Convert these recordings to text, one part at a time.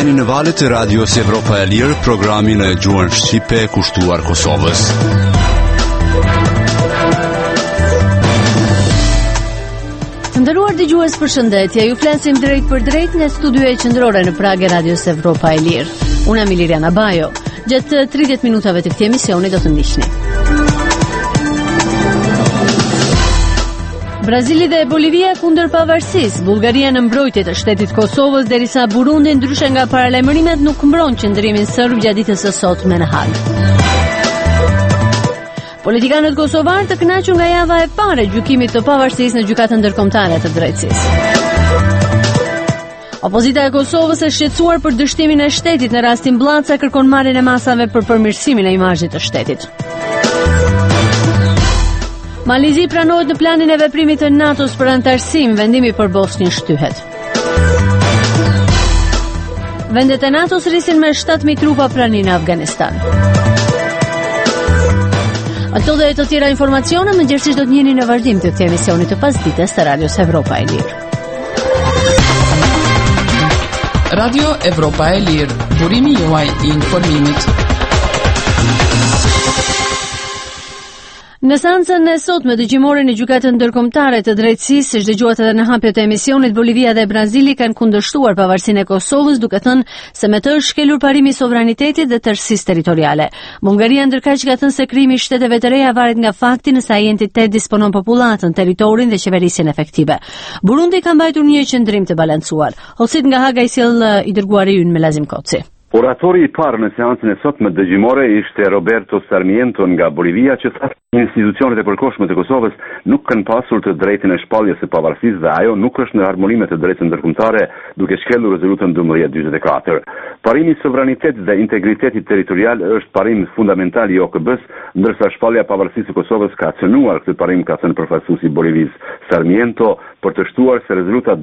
Jeni në valët e radios Evropa e Lirë, programin e gjuhën shqipe kushtuar Kosovës. Të nderuar dëgjues, përshëndetje. Ju flasim drejt për drejt nga studioja qendrore në Prag e radios Evropa e Lirë. Unë jam Liliana Bajo. Gjatë 30 minutave të këtij emisioni do të ndiqni. Brazili dhe Bolivia kundër pavarësisë, Bullgaria në mbrojtje të shtetit Kosovës, derisa Burundi ndryshe nga paralajmërimet nuk mbron qëndrimin serb gjatë ditës së sotme në Hag. Politikanët kosovar të kënaqur nga java e parë e gjykimit të pavarësisë në gjykatën ndërkombëtare të drejtësisë. Opozita e Kosovës është shqetësuar për dështimin e shtetit në rastin Bllaca, kërkon marrjen e masave për përmirësimin e imazhit të shtetit. Malizi pranohet në planin e veprimit të NATO-s për antarësim, vendimi për Bosnjën shtyhet. Vendet e NATO-s rrisin me 7.000 trupa praninë në Afganistan. Ato dhe të tjera informacione më gjithsesi do të njihni në vazhdim të këtij emisioni të pasdites të Radios Evropa e Lirë. Radio Evropa e Lirë, burimi juaj I informimit. Në seancën e sotme dëgjimore në gjykatën ndërkombëtare të drejtësisë, siç dëgjuat edhe në hapjet e emisionit, Bolivia dhe Brazili kanë kundërshtuar pavarësinë e Kosovës, duke thënë se me të është shkelur parimi I sovranitetit dhe tërësisë territoriale. Bulgaria ndërkaq ka thënë se krimi I shteteve të reja varet nga fakti nëse ai entitet disponon popullatën, territorin dhe qeverisjen efektive. Burundi ka mbajtur një qendrim të balancuar. Hosit nga Haga I sjell I dërguari ynë Melazim Koci. Oratori I parë në seancën e sotme dëgjimore ishte Roberto Sarmiento nga Bolivia, që tha institucionet e përkohshme të Kosovës nuk kanë pasur të drejtën e shpalljes së pavarësisë dhe ajo nuk është në harmoni me të drejtën ndërkombëtare, duke shkelur rezolutën 1244. Parimi I sovranitetit dhe integritetit territorial është parim fundamental I OKB-s, ndërsa shpallja e pavarësisë së Kosovës ka cënuar këtë parim, ka thënë përfaqësuesi I Bolivisë Sarmiento, për të shtuar se rezoluta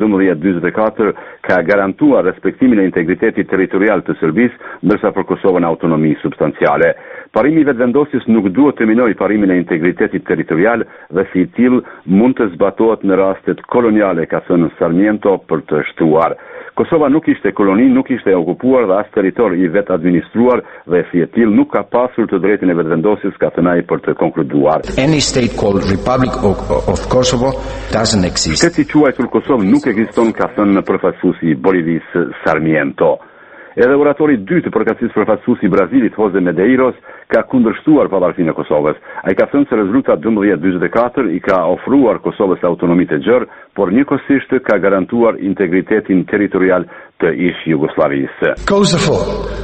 1244 ka garantuar respektimin e integritetit territorial të Serbisë, ndërsa për Kosovën autonomi substanciale. Parimi I vetëvendosjes nuk duhet të minojë parimin e integritetit territorial dhe si I tillë mund të zbatohet në rastet koloniale, ka thënë Sarmiento për të shtuar. Kosova nuk ishte koloni, nuk ishte okupuar dhe as territor I vetë administruar dhe si I tillë nuk ka pasur të drejtën e vetëvendosjes, ka thënë ai për të konkluduar. Any state called Republic of Kosovo doesn't exist. Shteti I quajtur Kosovë nuk ekziston, ka thënë përfaqësuesi I Bolivisë Sarmiento. Edhe oratori I dytë përkatësisë përfaqësuesi I Brazilit Jose Medeiros ka kundërshtuar pavarësinë e Kosovës. Ai ka thënë se rezoluta 1244 I ka ofruar Kosovës autonomi të gjerë, por njëkohësisht ka garantuar integritetin territorial të ish Jugosllavisë. Kosovo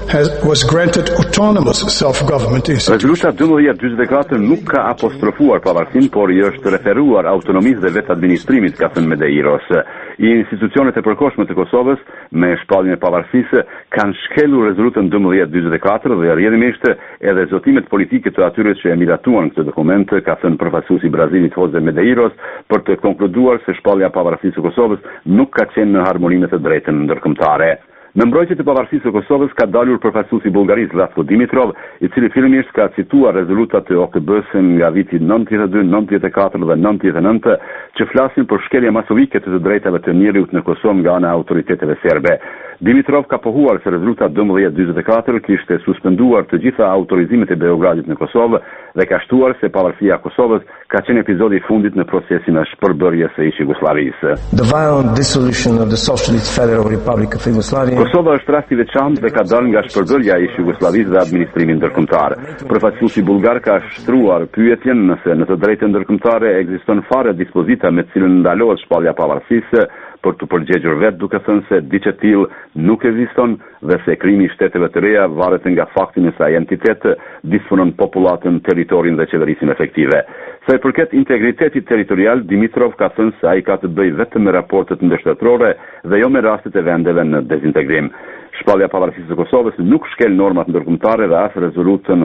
was granted autonomous self-government. Rezoluta 1244 nuk ka apostrofuar pavarësinë, por I është referuar autonomisë dhe vetë administrimit, ka thënë Medeiros. Institucionet e përkohshme të Kosovës me shpalljen e pavarësisë kanë shkelur rezolutën 1244 dhe rrjedhimisht edhe zotimet politike të atyre që e miratuan këtë dokument, ka thënë përfaqësuesi I Brazilit Jose Medeiros, për të konkluduar se shpallja e pavarësisë së Kosovës nuk ka qenë në harmoni me të drejtën ndërkombëtare. Në mbrojtje të pavarësisë së Kosovës ka dalur përfaqësuesi I Bullgarisë Zlatko Dimitrov, I cili fillimisht ka cituar rezolutat e OKB-s nga viti 92, 94 dhe 99 që flasin për shkelje masovike të drejtave të njerëzit në Kosovë nga ana e autoriteteve serbe. Dimitrov ka pohuar se rezoluta 1244 kishte suspenduar të gjitha autorizimet e Beogradit në Kosovë dhe ka shtuar se pavarësia e Kosovës ka qenë episodi I fundit në procesin e shpërbërjes së ish Jugosllavisë. The violent dissolution of the Socialist Federal Republic of Yugoslavia. Kosova është rasti I veçantë dhe ka dalë nga shpërbërja e ish Jugosllavisë dhe administrimi ndërkombëtar. Përfaqësuesi bulgar ka shtruar pyetjen nëse në të drejtën ndërkombëtare ekziston fare dispozita me të cilën ndalohet shpallja e pavarësisë, për të përgjigjur vetë duke thënë se diçka e tillë nuk ekziston dhe se krimi I shteteve të reja varet nga fakti se ai entitet disponon popullatën, territorin dhe qeverisjen efektive. Sa I përket integritetit territorial, Dimitrov ka thënë se ai ka të bëjë vetëm me raportet ndërshtetërore dhe jo me rastet e vendeve në dezintegrim. Shpallja e pavarësisë së Kosovës nuk shkel normat ndërkombëtare dhe as rezolutën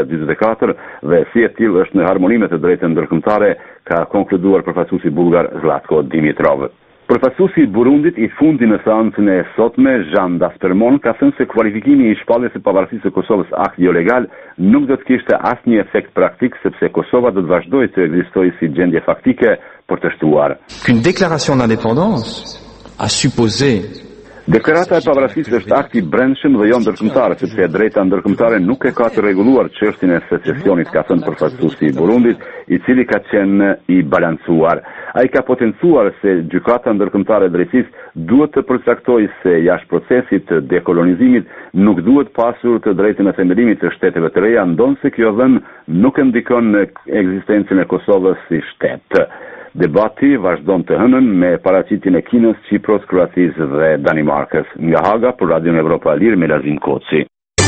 1244 dhe si e tillë është në harmoni me të drejtën ndërkombëtare, ka konkluduar përfaqësuesi bulgar Zlatko Dimitrov. Përfaqësuesi I Burundit I fundi në seancën e sotme, Jean Daspermon, ka thënë se kualifikimi I shpalljes së pavarësisë së Kosovës akt jo legal nuk do të kishte asnjë efekt praktik, sepse Kosova do të vazhdojë të ekzistojë si gjendje faktike për të shtuar. Qu'une déclaration d'indépendance a supposé Deklarata e pavarësisë është akti brendshëm dhe jo ndërkombëtar, sepse e drejta ndërkombëtare nuk e ka të rregulluar çështjen e secesionit, ka thënë përfaqësuesi i Burundit, i cili ka qenë i balancuar. Ai ka potencuar se gjykata ndërkombëtare e drejtësisë duhet të përcaktojë se jashtë procesit të dekolonizimit nuk duhet pasur të drejtën e themelimit të shteteve të reja, ndonse kjo dhënë nuk e ndikon në ekzistencën e Kosovës si shtet. Debati vazhdon të hënën me paraqitjen e Kinës, Çipros, Kroacisë dhe Danimarkës. Nga Haga për Radion Evropa e Lirë, Melazim Koci.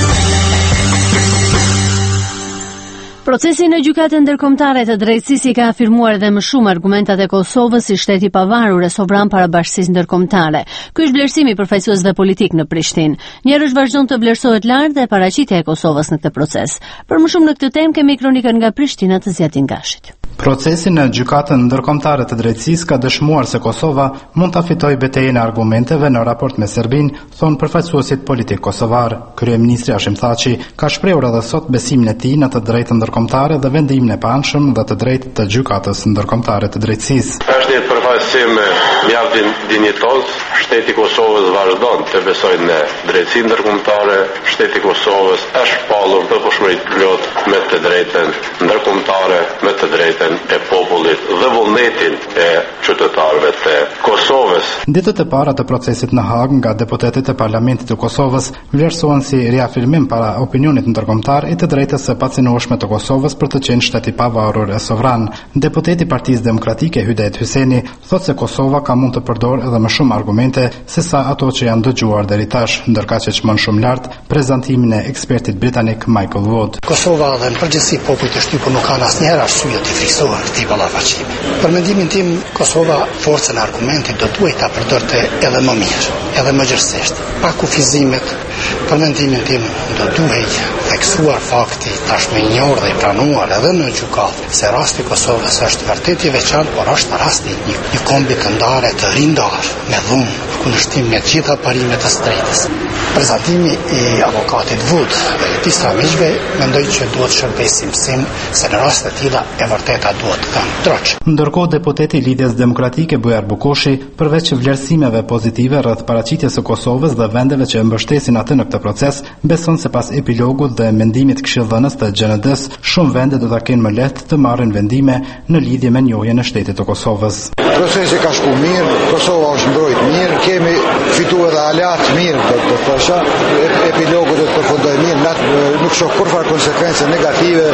Procesi në gjykatën ndërkombëtare të drejtësisë ka afirmuar edhe më shumë argumentat e Kosovës si shteti i pavarur e sovran para bashkisë ndërkombëtare. Ky është vlerësimi i përfaqësuesve politik në Prishtinë. Njerëz vazhdon të vlerësohet lart dhe paraqitja e Kosovës në këtë proces. Për më shumë në këtë temë kemi kronikën nga Prishtina të Zjatin Gashit. Procesi në gjykatën ndërkombëtare të drejtësisë ka dëshmuar se Kosova mund ta fitojë betejën e argumenteve në raport me Serbinë, thon përfaqësuesit politik kosovar. Kryeministri Hashim Thaçi ka shprehur edhe sot besimin e tij në të drejtën ndërkombëtare dhe vendimin e panshëm dhe të drejtë të gjykatës ndërkombëtare të drejtësisë. Është një përfaqësim mjaft dinjitoz. Shteti i Kosovës vazhdon të besojë në drejtësinë ndërkombëtare. Shteti i Kosovës është shpallur përkushmëri plot me të drejtën ndërkombëtare, me të drejtën e popullit dhe vullnetin e qytetarëve të Kosovës. Ditët e para të procesit në Hagë nga deputetët e Parlamentit të Kosovës vlerësohen si riafirmim para opinionit ndërkombëtar i të drejtës së pacënueshme të Kosovës për të qenë shtet i pavarur e sovran. Deputeti i Partisë Demokratike Hydet Hyseni thotë se Kosova ka mund të përdorë edhe më shumë argumente se sa ato që janë dëgjuar deri tash, ndërkaq që çmon shumë lart prezantimin e ekspertit britanik Michael Wood. Kosova dhe në përgjithësi popullit e shtypur nuk kanë asnjëherë arsye të friksohen këtij ballafaqimi. Për mendimin tim, Kosova forcën e argumentit do duhet ta përdorte edhe më mirë, edhe më gjerësisht, pa kufizimet. Për mendimin tim, do duhet theksuar fakti tashmë i njohur dhe i pranuar edhe në gjykatë se rasti i Kosovës është vërtet i veçantë, por është rasti një kombi këndare të rindar me dhunë, kundërshtim me të gjitha parimet e drejtës. Prezantimi i avokatit Wood dhe i disa miqve mendoj që duhet shërbesim mësim se në raste të tilla e vërteta duhet të kanë droç. Ndërkohë deputeti i Lidhjes Demokratike Bujar Bukoshi, përveç vlerësimeve pozitive rreth paraqitjes së Kosovës dhe vendeve që mbështesin atë në këtë proces, beson se pas epilogut dhe mendimit këshilldhënës të GND-s, shumë vende do ta kenë më lehtë të marrin vendime në lidhje me njohjen e shtetit të Kosovës. Procesi ka shkuar mirë, Kosova është mbrojtur mirë, kemi fituar edhe aleat mirë të thosha, epilogu do të përfundojë mirë, nuk shoh kurrë konsekvence negative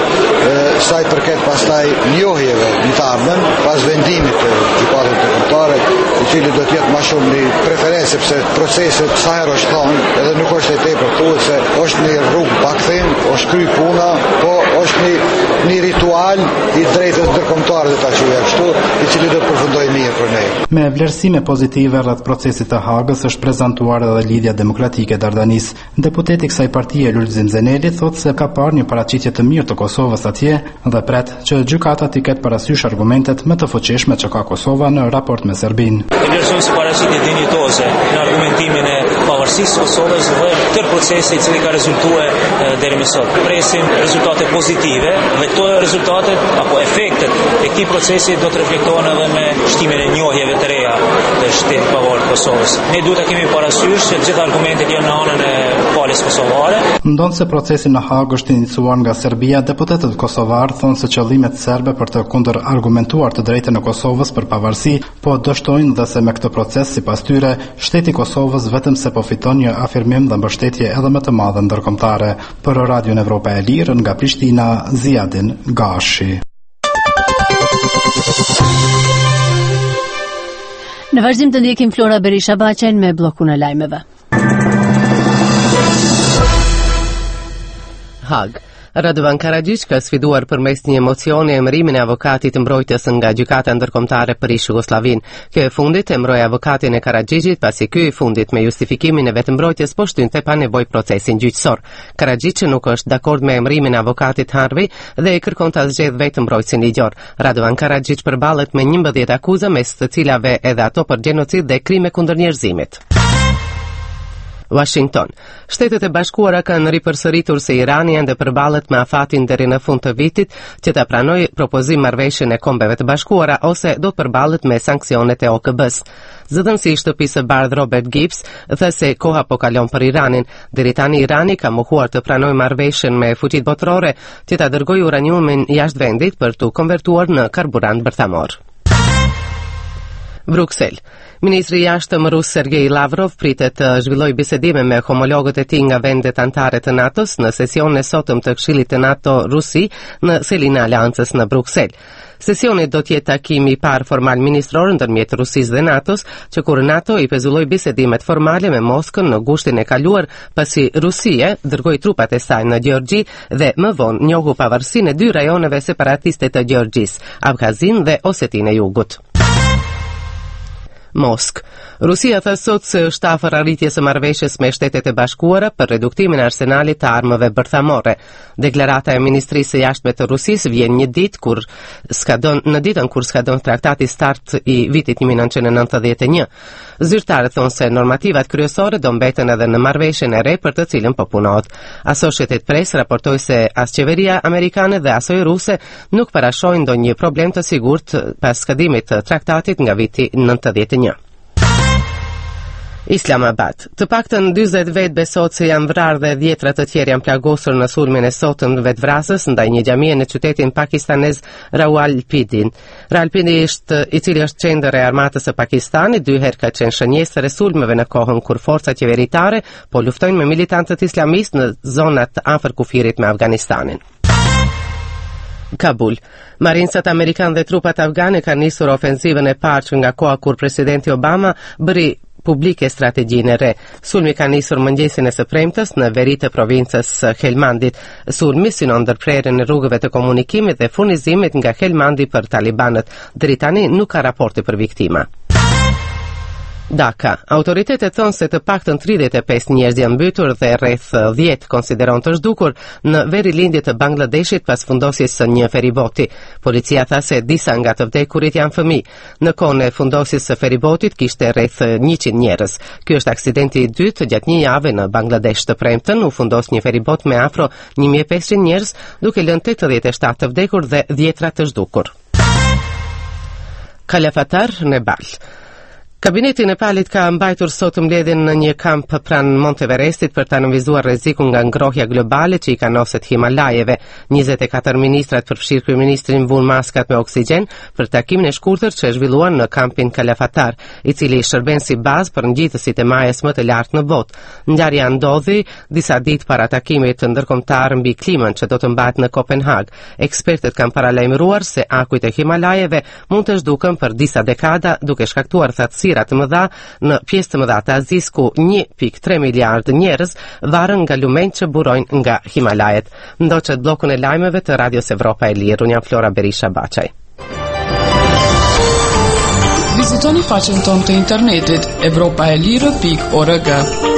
sa i përket pastaj njohjeve në të ardhmen, pas vendimit të gjykatës ndërkombëtare, i cili do të jetë më shumë një preferencë sepse procesi sa herë është thonë, edhe nuk është e tepër thuajse, është një rrugë pakthim, është kry puna, po është një ritual i drejtës ndërkombëtare ta quajmë kështu, i cili do të përfundojë mirë për ne. Me vlerësime pozitive rreth procesit të Hagës është prezantuar edhe Lidhja Demokratike e Dardanis. Deputeti i kësaj partie Lulzim Zeneli thotë se ka parë një paraqitje të mirë të Kosovës atje dhe pret që gjykata t'i ketë parasysh argumentet më të fuqishme që ka Kosova në raport me Serbinë. Vlerësojmë si paraqitje dinjitoze në argumentimin e pavarësisë së Kosovës dhe tërë procesi i cili ka rezultuar deri më sot. Presim rezultate pozitive dhe këto rezultate apo efektet e këtij procesi do të reflektohen edhe me shtimin e njohjeve të reja të shtetit pavarur të Kosovës. Ne duhet ta kemi parasysh se gjithë argumentet janë në anën e palës kosovare. Ndonse procesi në Hagë është iniciuar nga Serbia, deputetët kosovar thonë se qëllimet serbe për të kundër argumentuar të drejtën e Kosovës për pavarësi, po dështojnë dhe se me këtë proces sipas tyre, shteti i Kosovës vetëm se po fiton një afirmim dhe mbështetje edhe më të madhe ndërkombëtare. Për Radion Evropa e Lirë nga Prishtina, Zjatin Gashi. Në vazhdim të ndjekim Flora Berisha Baqen me bllokun e lajmeve. Hag. Radovan Karadžić ka sfiduar përmes një mocioni emërimin e avokatit mbrojtës nga gjykata ndërkombëtare për Jugosllavinë. Kjo e fundit emëroi avokatin e Karadžićit pasi ky i fundit me justifikimin e vetëmbrojtjes po shtynte pa nevojë procesin gjyqësor. Karadžić nuk është dakord me emërimin e avokatit Harvey dhe i kërkon ta zgjedhë vetëmbrojtësin ligjor. Radovan Karadžić përballet me 11 akuza, mes të cilave edhe ato për gjenocid dhe krime kundër njerëzimit. Washington. Shtetet e Bashkuara kanë ripërsëritur se Irani ende përballet me afatin deri në fund të vitit që ta pranojë propozim marrëveshjen e Kombeve të Bashkuara ose do të përballet me sanksionet e OKB-s. Zëdhënësi i shtëpisë së bardhë Robert Gibbs thë se koha po kalon për Iranin. Deri tani Irani ka mohuar të pranojë marrëveshjen me fuqitë botërore që ta dërgojë uraniumin jashtë vendit për t'u konvertuar në karburant bërthamor. Bruxelles. Ministri i jashtëm rus Sergej Lavrov pritet të zhvillojë bisedime me homologët e tij nga vendet anëtare të NATO-s në sesionin e sotëm të Këshillit të NATO-Rusi në selin e aleancës në Bruxelles. Sesioni do të jetë takimi i parë formal ministror ndërmjet Rusisë dhe NATO-s, që kur NATO i pezulloi bisedimet formale me Moskën në gushtin e kaluar, pasi Rusia dërgoi trupat e saj në Gjeorgji dhe më vonë njohu pavarësinë e 2 rajoneve separatiste të Gjeorgjisë, Abkhazin dhe Osetinë e Jugut. Moskë. Rusia thë sot se është afër arritjes së marrëveshjes me Shtetet e Bashkuara për reduktimin e arsenalit të armëve bërthamore. Deklarata e Ministrisë së Jashtme të Rusisë vjen në ditën kur skadon traktati START i vitit 1991. Zyrtarët thonë se normativat kryesore do mbeten edhe në marrëveshjen e re për të cilën po punohet. Associated Press raportoi se as qeveria amerikane dhe as ruse nuk parashojnë ndonjë problem të sigurt pas skadimit të traktatit nga viti 91. Islamabad. Të paktën 40 vetë besohet se janë vrarë dhe 10 të tjerë janë plagosur në sulmin e sotëm vetvrasës ndaj një xhamie në qytetin pakistanez Rawalpindi. Rawalpindi i cili është qendër e armatës së Pakistanit, 2 herë ka qenë shënjestër e sulmeve në kohën kur forcat qeveritare po luftojnë me militantët islamistë në zonat afër kufirit me Afganistanin. Kabul. Marinsat amerikan dhe trupat afgane kanë nisur ofensivën e parë nga koha kur presidenti Obama bëri publike strategjinë e re. Sulmi ka nisur mëngjesin e së premtës në veri të provincës Helmandit. Sulmi synon ndërprerjen e rrugëve të komunikimit dhe furnizimit nga Helmandi për talibanët. Deri tani nuk ka raporte për viktima. Dhaka. Autoritetet thonë se të paktën 35 njerëz janë mbytur dhe rreth 10 konsideron të zhdukur në verilindje të Bangladeshit pas fundosjes së një feriboti. Policia tha se disa nga të vdekurit janë fëmijë. Në kohën e fundosjes së feribotit kishte rreth 100 njerëz. Ky është aksidenti i dytë gjatë një jave në Bangladesh. Të premtën u fundos një feribot me afro 1500 njerëz, duke lënë 87 të vdekur dhe 10 të zhdukur. Kalafatar, Nepal. Kabineti i Nepalit ka mbajtur sot mbledhjen në një kamp pranë Monteverestit për ta nënvizuar rrezikun nga ngrohja globale që i kanoset Himalajeve. 24 ministrat përfshirë kryeministrin vuan maskat me oksigjen për takimin e shkurtër që zhvilluan në kampin Kalafatar, i cili shërben si bazë për ngjitësit e majës më të lartë në botë. Ngjarja ndodhi disa ditë para takimit të ndërkombëtar mbi klimën që do të mbahet në Kopenhag. Ekspertët kanë paralajmëruar se akujt e Himalajeve mund të zhduken për disa dekada, duke shkaktuar thatësi të mëdha në pjesë të mëdha të Azisë ku 1.3 miliardë njerëz varen nga lumenjtë që burojnë nga Himalajet. Ndoqët bllokun e lajmeve të Radios Evropa e Lirë. Unë jam Flora Berisha Baçaj. Vizitoni faqen tonë të internetit evropaelire.org.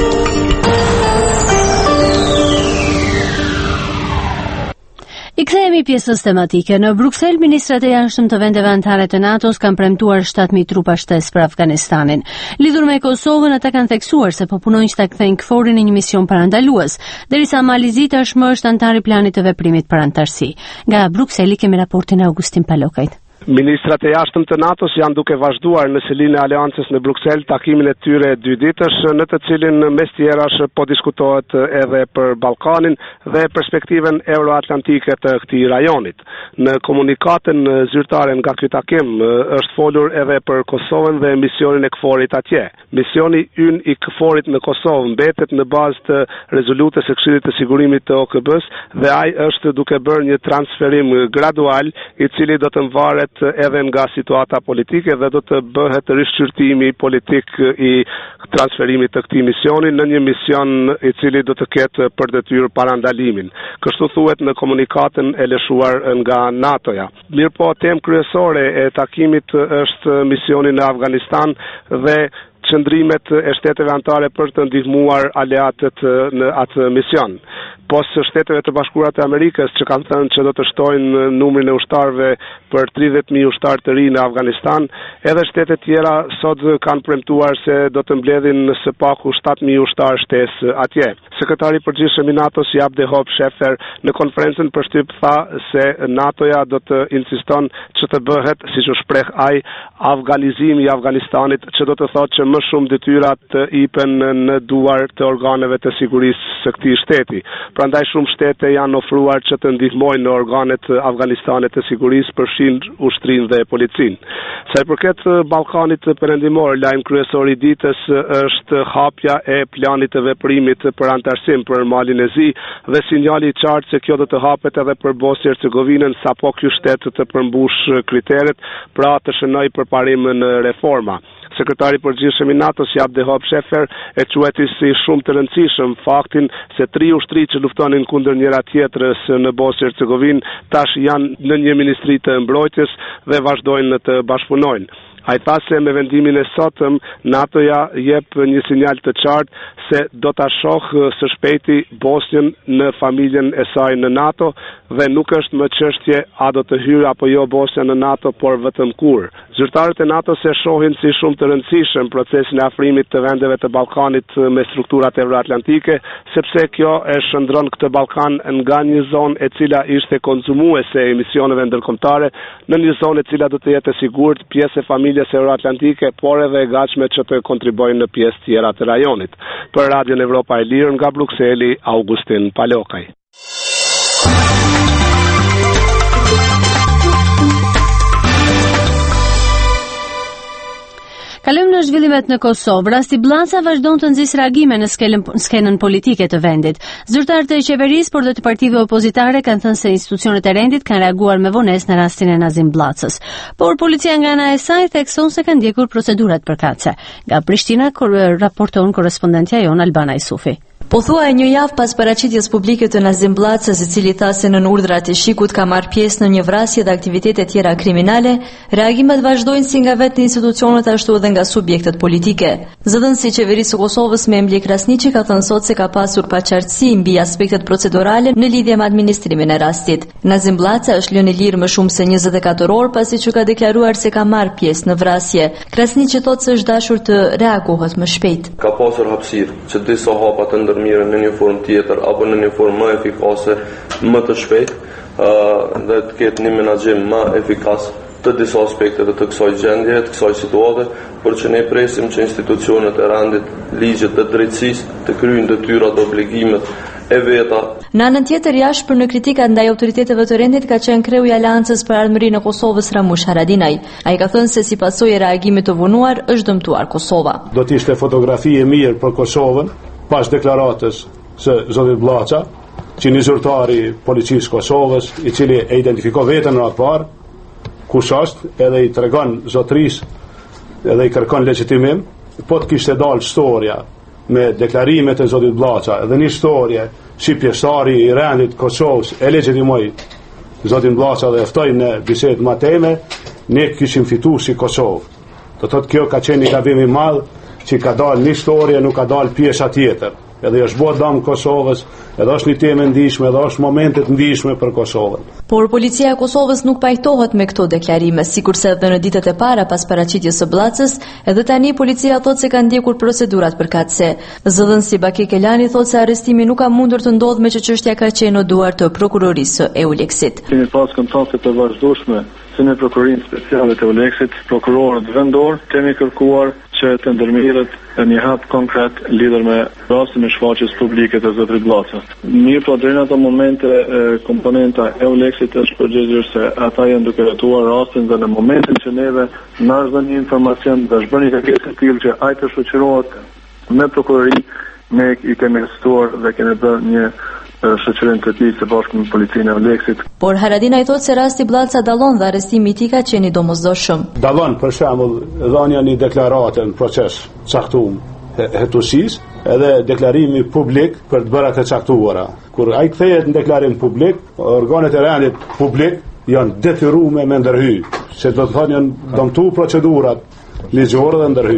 I kthehemi pjesës tematike. Në Bruksel, ministrat e jashtëm të vendeve anëtare të NATO-s kanë premtuar 7.000 trupa shtesë për Afganistanin. Lidhur me Kosovën, ata kanë theksuar se po punojnë që ta kthejnë KFOR-in në një mision parandalues, derisa Malizi tashmë është antar i planit të veprimit për antarësi. Nga Brukseli kemi raportin e Augustin Palokajt. Ministrat e jashtëm të NATO-s janë duke vazhduar në selinë e aleancës në Bruksel takimin e tyre 2 ditësh, në të cilin mes tjerash po diskutohet edhe për Ballkanin dhe perspektiven euroatlantike të këtij rajonit. Në komunikatën zyrtare nga ky takim është folur edhe për Kosovën dhe misionin e KFOR-it atje. Misioni ynë i KFOR-it në Kosovë mbetet në bazë të rezolutës së Këshillit të Sigurimit të OKB-s dhe ai është duke bërë një transferim gradual i cili do të varet edhe nga situata politike dhe do të bëhet rishqyrtimi politik i transferimit të këtij misioni në një mision i cili do të ketë për detyrë parandalimin. Kështu thuhet në komunikatën e lëshuar nga NATO-ja. Mirëpo, temë kryesore e takimit është misioni në Afganistan dhe qëndrimet e shteteve anëtare për të ndihmuar aleatët në atë mision. Pos Shteteve të Bashkuara të Amerikës që kanë thënë që do të shtojnë numrin e ushtarëve për 30.000 ushtarë të ri në Afganistan, edhe shtetet tjera sot kanë premtuar se do të mbledhin së paku 7.000 ushtarë shtesë atje. Sekretari i përgjithshëm i NATO-s Jaap de Hoop Scheffer në konferencën për shtyp tha se NATO-ja do të insiston që të bëhet, siç u shpreh ai, afganizimi i Afganistanit, që do të thotë që më shumë detyra të ipen në duar të organeve të sigurisë së këtij shteti. Prandaj shumë shtete janë ofruar që të ndihmojnë në organet Afganistane të sigurisë, përfshin ushtrinë dhe policinë. Sa i përket Ballkanit Perëndimor, lajm kryesor i ditës është hapja e planit të veprimit për antarësim për Malin e Zi dhe sinjali i qartë se kjo do të hapet edhe për Bosnjë-Hercegovinën sapo ky shtet të përmbush kriteret, pra të shënojë përparimin në reforma. Sekretari i përgjithshëm i NATO-s Jaap de Hoop Scheffer e quajti si shumë të rëndësishëm faktin se 3 ushtri që luftonin kundër njëra tjetrës në Bosnjë-Hercegovinë tash janë në një ministri të mbrojtjes dhe vazhdojnë të bashkëpunojnë. Ai tha se me vendimin e sotëm NATO-ja jep një sinjal të qartë se do ta shohë së shpejti Bosnjën në familjen e saj në NATO dhe nuk është më çështje a do të hyrë apo jo Bosnja në NATO, por vetëm kur. Zyrtarët e NATO-s e shohin si shumë të rëndësishëm procesin e afrimit të vendeve të Ballkanit me strukturat euroatlantike, sepse kjo e shndron këtë Ballkan nga një zonë e cila ishte konzumuese e emisioneve ndërkombëtare në një zonë e cila do të jetë e sigurt, pjesë e familjes euroatlantike, por edhe e gatshme që të kontribojnë në pjesë tjera të rajonit. Për Radion Evropa e Lirë nga Brukseli, Augustin Palokaj. Kalojmë në zhvillimet në Kosovë. Rasti Blaca vazhdon të nxjisë reagime në skenën politike të vendit. Zyrtarët e qeverisë por dhe të partive opozitare kanë thënë se institucionet e rendit kanë reaguar me vonesë në rastin e Nazim Bllacës. Por policia nga ana e saj thekson se kanë ndjekur procedurat përkatëse. Nga Prishtina raporton korrespondentja jon Albana Isufi. Po thuaj një javë pas paraqitjes publike të Nazim Bllacës, i cili tha se nën urdhrat e Shikut ka marrë pjesë në një vrasje dhe aktivitete tjera kriminale, reagimet vazhdojnë si nga vetë institucionet ashtu edhe nga subjektet politike. Zëdhënësi i qeverisë së Kosovës Memli Krasniqi ka thënë sot se ka pasur paqartësi mbi aspektet procedurale në lidhje me administrimin e rastit. Nazim Bllaca është lënë i lirë më shumë se 24 orë pasi që ka deklaruar se ka marrë pjesë në vrasje. Krasniqi thotë se është dashur të reagohet më shpejt. Ka pasur hapësirë që disa hapa të ndërmirën në një formë tjetër apo në një formë më efikase, më të shpejt dhe të ketë një menaxhim më efikas të disa aspekteve të kësaj gjendje, të kësaj situate, por që ne presim që institucionet e rendit, ligjet dhe drejtësisë të kryejnë detyrat dhe obligimet e veta. Në anën tjetër, jashtë për në kritikat ndaj autoriteteve të rendit ka qenë kreu i Aleancës për Ardhmërinë e Kosovës Ramush Haradinaj. Ai ka thënë se si pasojë e reagimit të vonuar është dëmtuar Kosova. Do të ishte fotografi e mirë për Kosovën pas deklaratës së zotit Bllaca, që një zyrtar i policisë Kosovës, i cili e identifikoi veten në atë parë, kush është, edhe i tregon zotërisë, edhe i kërkon legjitimim, po të kishte dalë storja me deklarimet e zotit Bllaca, edhe një storje si pjesëtari i rendit Kosovës e legjitimoi zotin Bllaca dhe ftoi në bisedë më teme, ne kishim fituar si Kosovë. Do thotë kjo ka qenë një gabim i madh që ka dalë një storje, nuk ka dalë pjesa tjetër. Edhe është bërë dëm Kosovës, edhe është një temë ndihshme, edhe është momente të ndihshme për Kosovën. Por policia e Kosovës nuk pajtohet me këto deklarime, sikurse edhe në ditët e para pas paraqitjes së Bllacës, edhe tani policia thotë se ka ndjekur procedurat përkatëse. Zëdhënësi Baki Kelani thotë se arrestimi nuk ka mundur të ndodhë me që çështja ka qenë në duar të prokurorisë së EULEX-it. Kemi pas kontakte të vazhdueshme si në Prokurorinë Speciale të EULEX-it, prokurorët vendor, kemi kërkuar që të ndërmirët një hap konkret lidhur me rastin e shfaqjes publike të zotit Bllacës. Mirë, po deri në ato momente komponenta e EULEX-it është përgjigjur se ata janë duke hetuar rastin dhe në momentin që neve na është dhënë një informacion dhe është bërë një kërkesë e tillë që ai të shoqërohet me prokurori, ne i kemi arrestuar dhe kemi bërë një shoqërim të tij së bashku me policinë e EULEX-it. Por Haradinaj thotë se rasti Bllaca dallon dhe arrestimi i tij ka qenë i domosdoshëm. Dallon për shembull dhënia një deklarate në proces caktuar hetuesisë, edhe deklarimi publik për të bëra të caktuara. Kur ai kthehet në deklarim publik, organet e rendit publik janë detyruar me ndërhyj, se do të thonë janë dëmtuar procedurat ligjore dhe ndërhyjnë.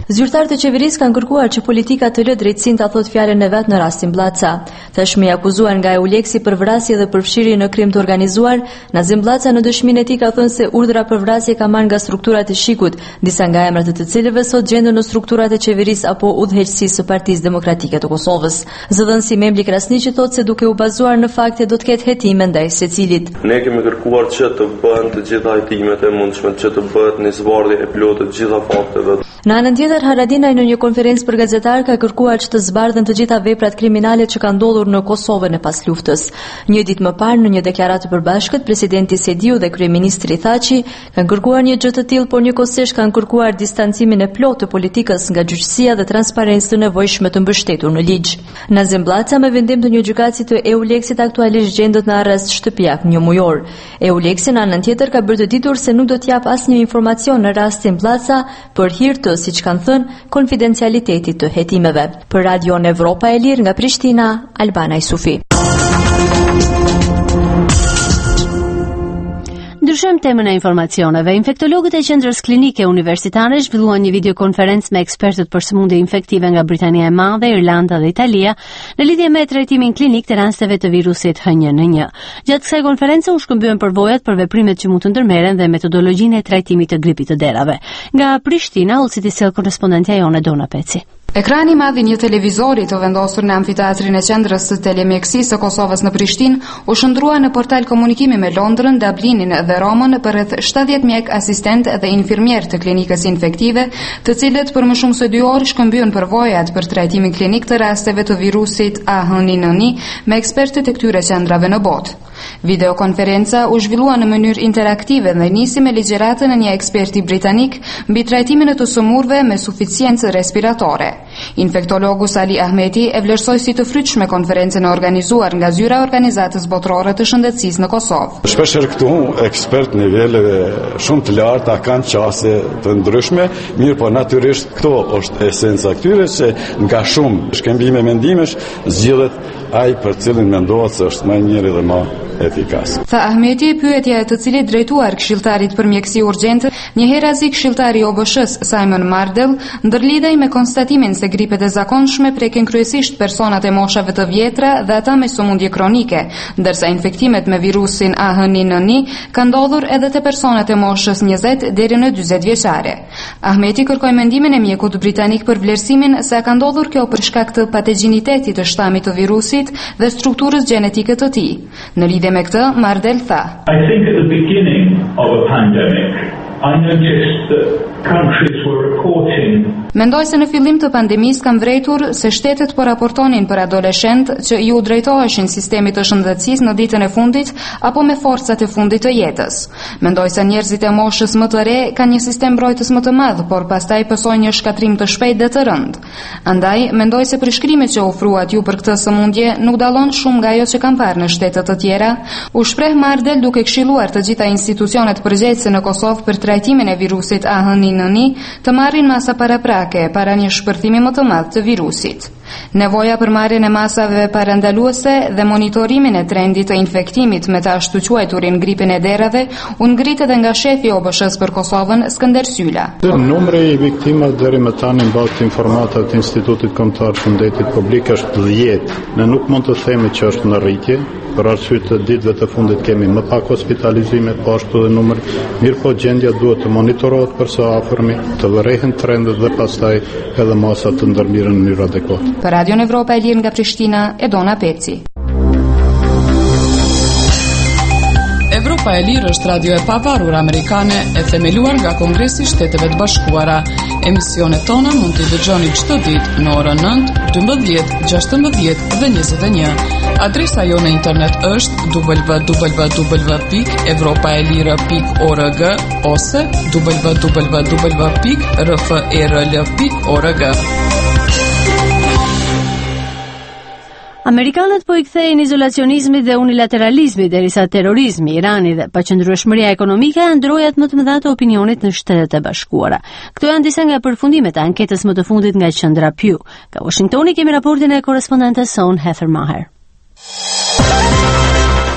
Zyrtarët e qeverisë kanë kërkuar që politika të lë drejtësinë ta thotë fjalën e vet në rastin Blaca. Tashmë i akuzuar nga Euleksi për vrasje dhe përfshirje në krim të organizuar, Nazim Blaca në dëshminë e tij ka thënë se urdhra për vrasje ka marrë nga strukturat e Shikut, disa nga emrat e të cilëve sot gjenden në strukturat e qeverisë apo udhëheqësisë së Partisë Demokratike të Kosovës. Zëdhënësi Memli Krasniqi thotë se duke u bazuar në fakte do të ketë hetime ndaj secilit. Ne kemi kërkuar që të bëhen të gjitha hetimet e mundshme, që të bëhet një zbardhje e plotë të gjitha fakteve. Në anën tjetër, Haradinaj në një konferencë për gazetarë ka kërkuar që të zbardhen të gjitha veprat kriminale që kanë ndodhur në Kosovën e pas luftës. Një ditë më parë, në një deklaratë të përbashkët, presidenti Sediu dhe kryeministri Thaçi kanë kërkuar një gjë të tillë, por njëkohësisht kanë kërkuar distancimin e plotë të politikës nga gjyqësia dhe transparencë të nevojshme të mbështetur në ligj. Nazim Blaca, me vendim të një gjykatësi të Euleksit, aktualisht gjendet në arrest shtëpiak një mujor. Euleksi në anën tjetër ka bërë të ditur se nuk do të jap asnjë informacion në rastin Blaca për hir të, siç kanë thënë, konfidencialitetit të hetimeve. Për Radion Evropa e Lirë nga Prishtina, Albana Isufi. Ndryshojmë temën e informacioneve. Infektologët e Qendrës Klinike Universitare zhvilluan një videokonferencë me ekspertët për sëmundje infektive nga Britania e Madhe, Irlanda dhe Italia në lidhje me trajtimin klinik të rasteve të virusit H1N1. Gjatë kësaj konference u shkëmbyen përvojat për veprimet që mund të ndërmeren dhe metodologjinë e trajtimit të gripit të derave. Nga Prishtina, ulësit i sjell korrespondentja jone Dona Peci. Ekrani madh i një televizori të vendosur në amfiteatrin e qendrës së telemjekësisë së Kosovës në Prishtinë u shndrua në portal komunikimi me Londrën, Dublinin dhe Romën për rreth 70 mjek, asistent dhe infirmier të klinikës infektive, të cilët për më shumë se 2 orë shkëmbyen përvojat për trajtimin klinik të rasteve të virusit H1N1 me ekspertët e këtyre qendrave në botë. Videokonferenca u zhvillua në mënyrë interaktive dhe nisi me ligjëratën e një eksperti britanik mbi trajtimin e të sëmurëve me suficiencë respiratore. Infektologu Sali Ahmeti e vlerësoi si të frytshme konferencën e organizuar nga zyra e Organizatës Botërore të Shëndetësisë në Kosovë. Shpeshherë këtu ekspert niveleve shumë të larta kanë çaste të ndryshme, mirë po natyrisht këto është esenca këtyre se nga shumë shkëmbime mendimesh zgjidhet ai për cilin mendohet se është më i miri dhe më efikas. Tha Ahmeti, pyetja e të cilit drejtuar këshilltarit për mjekësi urgjente, njëherëzi këshilltari i OBSH-s Simon Mardell, ndërlidhej me konstatimin se gripet e zakonshme prekin kryesisht personat e moshave të vjetra dhe ata me sëmundje kronike, ndërsa infektimet me virusin H1N1 kanë ndodhur edhe te personat e moshës 20 deri në 40 vjeçare. Ahmeti kërkoi mendimin e mjekut britanik për vlerësimin se ka ndodhur kjo për shkak të patogjenitetit të shtamit të virusit dhe strukturës gjenetike të tij. Në lidhje me këtë, Mardell tha: I think at the beginning of a pandemic, I noticed that countries were reporting. Mendoj se në fillim të pandemisë kam vërejtur se shtetet po raportonin për adoleshentë që ju drejtoheshin sistemit të shëndetësisë në ditën e fundit apo me forcat e fundit të jetës. Mendoj se njerëzit e moshës më të re kanë një sistem mbrojtës më të madh, por pastaj pësojnë një shkatrim të shpejtë dhe të rëndë. Andaj, mendoj se përshkrimet që ofruat ju për këtë sëmundje nuk dallon shumë nga ajo që kam parë në shtete të tjera. U shpreh Mardell duke këshilluar të gjitha institucionet përgjegjëse në Kosovë për trajtimin e virusit H1N1 të marrin masa paraprake para një shpërthimi më të madh të virusit. Nevoja për marrjen e masave parandaluese dhe monitorimin e trendit të infektimit me të ashtu quajturin gripin e derave u ngrit edhe nga shefi i OBSH-s për Kosovën, Skënder Syla. Numri i viktimave deri më tani mbas informatat të Institutit Kombëtar të Shëndetit Publik është 10. Ne nuk mund të themi që është në rritje, për arsye të ditëve të fundit kemi më pak hospitalizime, po ashtu dhe numër, mirë po gjendja duhet të monitorohet për së afërmi, të vërehen trendet dhe pastaj edhe masat të ndërmirën në mënyrë adekuate. Për Radion Evropa e Lirë nga Prishtina, Edona Peci. Evropa e Lirë është radio e pavarur amerikane e themeluar nga Kongresi i Shteteve të Bashkuara. Emisionet tona mund t'i dëgjoni çdo ditë në orën 9, 12, 16 dhe 21. Adresa jo në internet është www.evropaelira.org ose www.rfrl.org. Amerikanët po I kthejnë izolacionizmit dhe unilateralizmit derisa terrorizmi, Irani dhe paqëndrueshmëria ekonomike janë ndrojat më të mëdha të opinionit në Shtetet e Bashkuara. Këto janë disa nga përfundimet e anketës më të fundit nga Qendra Pew. Nga Washingtoni kemi raportin e korrespondentes son Heather Maher.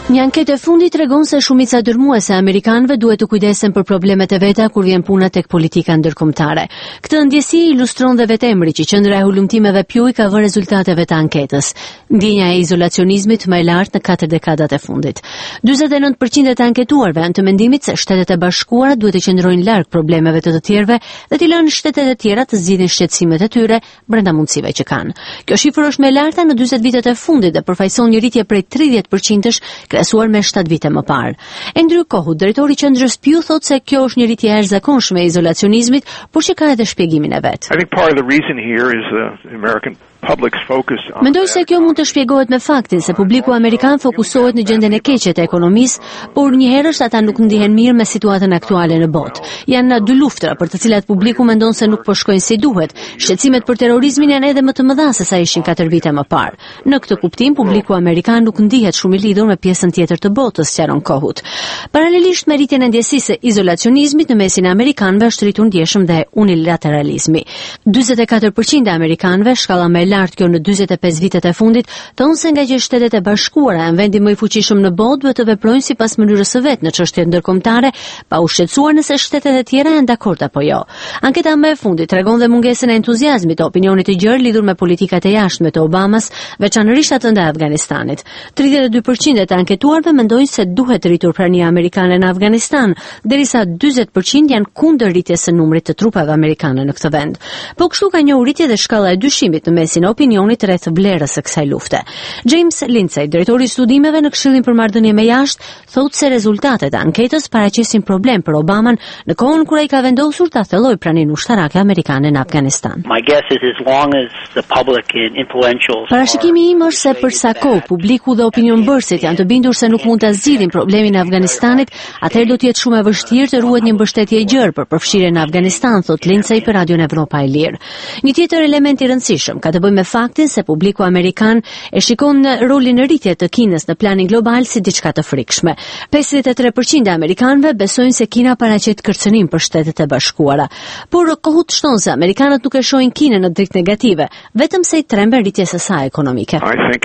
Një anketë e fundit tregon se shumica dërmuese amerikanëve duhet të kujdesen për problemet e veta kur vjen puna tek politika ndërkombëtare. Këtë ndjesi ilustron dhe vetemri që qendra e hulumtimeve Pew ka vënë rezultateve të anketës. Ndjenja e izolacionizmit më e lartë në 4 dekadat e fundit. 49% e të anketuarve janë të mendimit se Shtetet e Bashkuara duhet të qëndrojnë larg problemeve të tjerëve dhe t'i lënë shtetet e tjera të zgjidhin shqetësimet e tyre brenda mundësive që kanë. Kjo shifër është më e larta në 40 vitet e fundit dhe përfaqëson një rritje prej 30%-sh krahasuar me 7 vite më parë. Andrew Kohut, drejtori i qendrës Pew, thotë se kjo është një rritje e jashtëzakonshme e izolacionizmit, por që ka edhe shpjegimin e vet. I think part of the reason here is the American public's focus on Mendoj se kjo mund të shpjegohet me faktin se publiku amerikan fokusohet në gjendjen e keqe të ekonomisë, por njëherësh ata nuk ndihen mirë me situatën aktuale në botë. Janë dy luftra për të cilat publiku mendon se nuk po shkojnë si duhet. Shqetësimet për terrorizmin janë edhe më të mëdha se sa ishin 4 vite më parë. Në këtë kuptim, publiku amerikan nuk ndihet shumë i lidhur me pjesën tjetër të botës, sqaron Kohut. Paralelisht me rritjen e ndjesisë së izolacionizmit në mesin e amerikanëve është rritur ndjeshëm dhe unilateralizmi. 44% e amerikanëve, shkalla më e lartë kjo në 45 vitet e fundit, thonë se nga që Shtetet e Bashkuara janë vendi më i fuqishëm në botë, duhet të veprojnë sipas mënyrës së vet në çështjet ndërkombëtare, pa u shqetësuar nëse shtetet e tjera janë dakord apo jo. Anketa më e fundit tregon dhe mungesën e entuziazmit të opinionit të gjerë lidhur me politikat e jashtme të Obamas, veçanërisht atë ndaj Afganistanit. 32% e të anketuarve mendojnë se duhet rritur prania amerikane në Afganistan, derisa 40% janë kundër rritjes së numrit të trupave amerikane në këtë vend. Po kështu ka një rritje dhe shkalla e dyshimit në mesin e opinionit rreth vlerës së kësaj lufte. James Lindsay, drejtori i studimeve në Këshillin për marrëdhënie me jashtë, thotë se rezultatet e anketës paraqesin problem për Obaman në kohën kur ai ka vendosur ta thellojë praninë ushtarake amerikane në Afganistan. Parashikimi im është se për sa kohë publiku dhe opinionbërësit janë të bindur se nuk mund ta zgjidhin problemin e Afganistanit, atëherë do të jetë shumë e vështirë të ruhet një mbështetje e gjerë për përfshirjen në Afganistan, thot Lindsay për Radion Evropa e Lirë. Një tjetër element i rëndësishëm ka të bëjë me faktin se publiku amerikan e shikon rolin e rritjes të Kinës në planin global si diçka të frikshme. 53% e amerikanëve besojnë se Kina paraqet kërcënim për Shtetet e Bashkuara. Por Kohut shton se amerikanët nuk e shohin Kinën në drejt negative, vetëm se i tremben rritjes së saj ekonomike.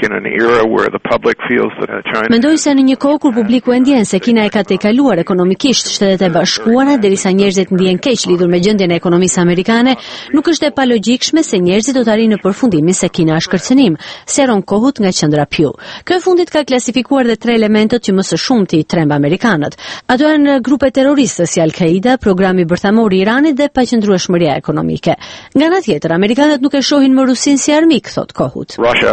Mendoj se në një kohë kur publiku e ndjen se Kina e ka tejkaluar ekonomikisht Shtetet e Bashkuara, derisa njerëzit ndjen keq lidhur me gjendjen e ekonomisë amerikane, nuk është e palogjikshme se njerëzit do të arrijnë në përfundimin se Kina është kërcënim, sqaron Kohut nga qendra Pew. Ky e fundit ka klasifikuar dhe 3 elementët që më së shumti i tremb amerikanët. Ato janë grupe terroriste si Al-Qaida, programi bërthamor i Iranit dhe paqëndrueshmëria ekonomike. Nga ana tjetër, amerikanët nuk e shohin më Rusin si armik, thot Kohut.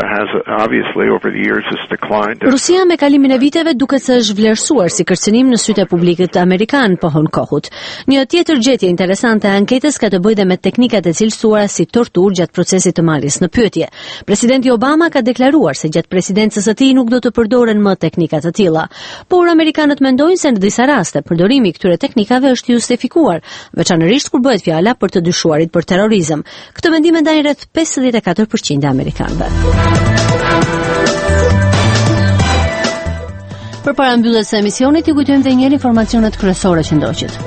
Rusia me kalimin e viteve duket se është vlerësuar si kërcënim në sytë e publikut amerikan, pohon Kohut. Një tjetër gjetje interesante e anketës ka të bëjë dhe me teknikat e cilësuara si torturë gjatë procesit të marrjes në pyetje. Presidenti Obama ka deklaruar se gjatë presidencës së tij nuk do të përdoren më teknika të tilla, por amerikanët mendojnë se në disa raste përdorimi i këtyre teknikave është justifikuar, veçanërisht kur bëhet fjala për të dyshuarit për terrorizëm. Këtë mendim e ndajnë rreth 54% e amerikanëve. Përpara mbylljes së emisionit, i kujtojmë edhe një herë informacionet kryesore që ndoqët.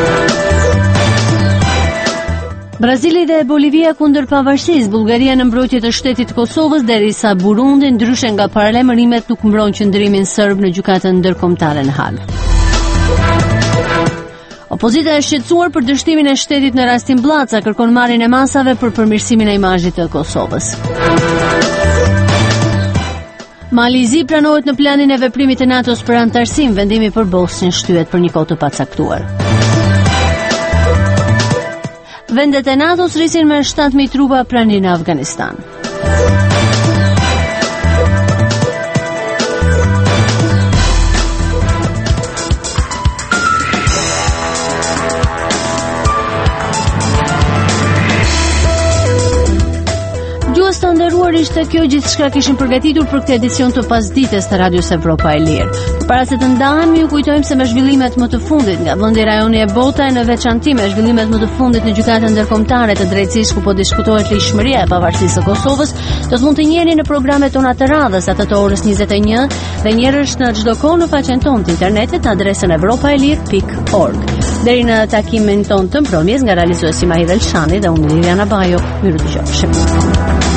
Brazili dhe Bolivia kundër pavarësisë, Bullgaria në mbrojtje të shtetit të Kosovës, derisa Burundi, ndryshe nga paralajmërimet, nuk mbron qëndrimin serb në gjykatën ndërkombëtare në Hag. Opozita e shqetësuar për dështimin e shtetit në rastin Blaca, kërkon marrjen e masave për përmirësimin e imazhit të Kosovës. Malizi pranohet në planin e veprimit të NATO-s për antarësim, vendimi për Bosnjën shtyhet për një kohë të pacaktuar. Vendet e NATO-s rrisin me 7.000 trupa pranë në Afganistan. Të nderuar, ishte kjo gjithçka kishim përgatitur për këtë edicion të pasdites të Radios Evropa e Lirë. Para se të ndahemi, ju kujtojmë se me zhvillimet më të fundit nga vendi rajoni e Bota e në veçanti me zhvillimet më të fundit në gjykatën ndërkombëtare të drejtësisë ku po diskutohet ligjshmëria e pavarësisë së Kosovës, do të mund të njiheni në programet tona të radhës atë të orës 21 dhe njerësh në çdo kohë në faqen tonë të internetit adresën evropaelir.org. Deri në takimin ton të mbrëmjes nga realizuesi Mahir Elshani dhe unë Liliana Bajo, miru dëgjofshim.